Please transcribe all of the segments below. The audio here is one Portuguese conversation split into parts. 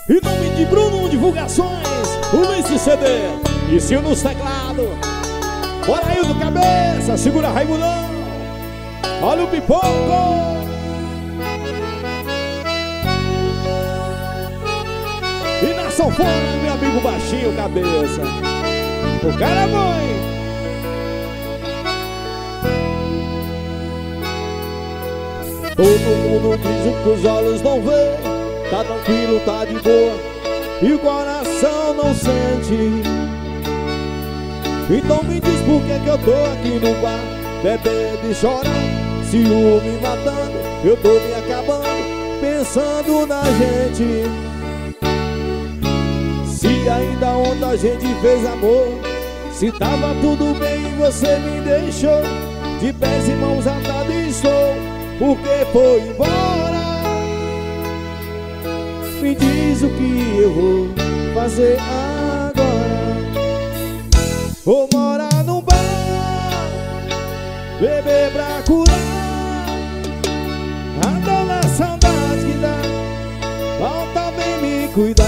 Em nome de Bruno Divulgações, o Luiz CD e Sil nos teclados. Bora aí do cabeça, segura Raimundão. Olha o pipoco. E na sanfona, meu amigo baixinho cabeça. O cara é bom, hein? Todo mundo diz o que os olhos não vê. Tá tranquilo, tá de boa, e o coração não sente. Então me diz por que eu tô aqui no bar, bebendo e chorando, ciúme matando. Eu tô me acabando, pensando na gente. Se ainda ontem a gente fez amor, se tava tudo bem e você me deixou de pés e mãos atados e estou, porque foi embora. Me diz o que eu vou fazer agora. Vou morar num bar, beber pra curar a dor na saudade que dá. Volta, vem me cuidar.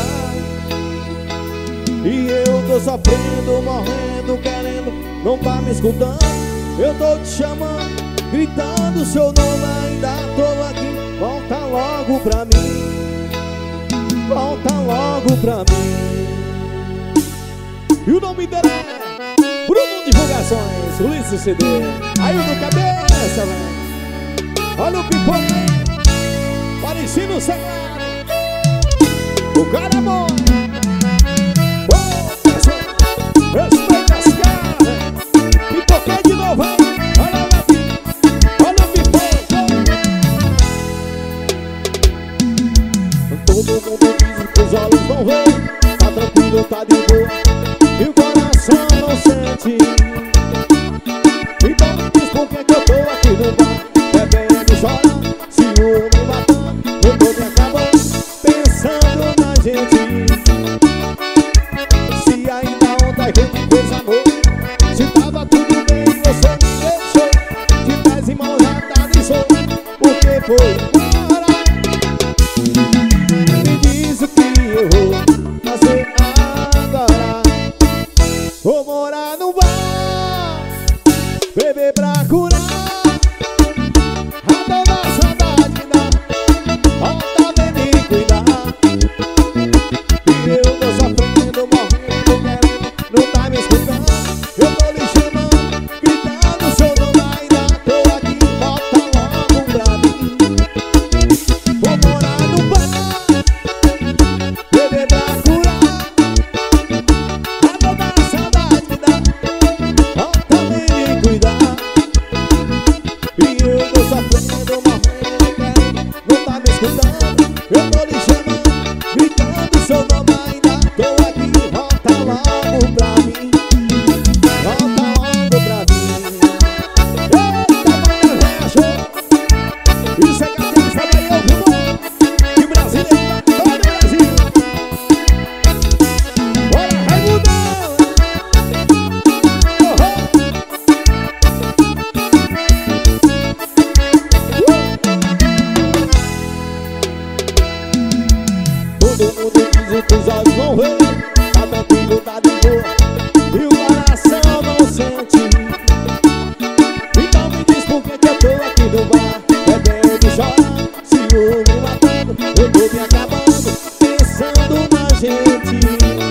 E eu tô sofrendo, morrendo, querendo, não tá me escutando. Eu tô te chamando, gritando seu nome, ainda tô aqui. Volta logo pra mim, volta logo pra mim. E o nome dele é Bruno Divulgações, Ulisses CD. Aí o do cabeça, velho. Olha o pipoco, parecendo o secreto. O cara é bom. Respeita as caras. Pipoquei de novo, hein? Olha aqui, olha o pipoco. Todo mundo diz que os olhos não veem. Tá tranquilo, tá de boa, e o coração não sente. Então me diz por que eu tô aqui no bar, bebendo e chorando, ciúme matando. Eu tô me acabando, pensando na gente. Se ainda ontem a gente fez amor, se tava tudo bem e você me deixou de pés e mãos atados e sou, porque foi embora. Me diz o que eu vou fazer agora. Vou morar num bar, beber pra curar a dor da saudade que dá. Volta, vem me cuidar. E eu tô sofrendo, morrendo, querendo, não tá me escutando. Eu tô lhe chamando, gritando seu nome, ainda tô aqui. Volta logo pra mim. Vou morar num bar, beber pra curar a dor da saudade que dá. Volta, vem me cuidar. E eu tô sofrendo, morrendo, querendo, não tá me escutando. Eu tô lhe chamando, gritando seu nome, ainda tô aqui. Volta logo pra mim, volta logo pra mim. Eita, manhã vem, achou. Isso é cabeça, daí eu vou. De Brasília pra todo o Brasil. Bora, Raimundão. Todo mundo diz que os olhos não veem. Tá tranquilo, tá de boa, e o coração não sente. Então me diz por que eu tô aqui no bar, bebendo e chorando, ciúme matando. Eu tô me acabando, pensando na gente.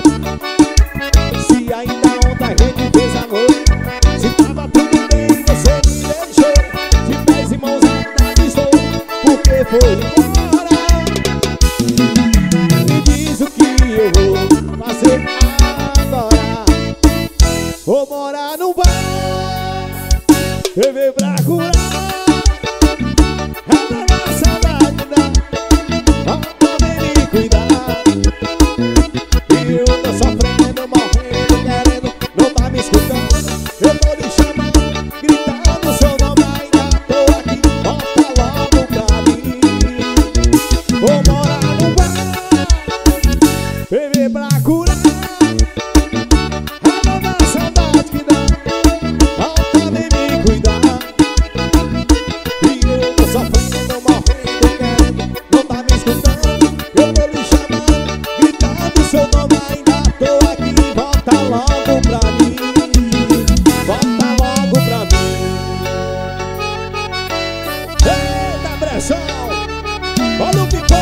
Se ainda ontem a gente fez amor, se tava tudo bem e você me deixou de pés e mãos atados e sou, porque foi embora. Me diz o que eu vou fazer agora. Vou morar num bar, beber pra curar a dor da saudade que dá. Volta, vem me cuidar. E eu tô sofrendo, morrendo, querendo, não tá me escutando. Eu tô lhe chamando, gritando seu nome, ainda tô aqui. Volta logo pra mim. Vou morar num bar, beber pra curar a dor da saudade que dá. Volta, vem me cuidar. Olha o pipoca.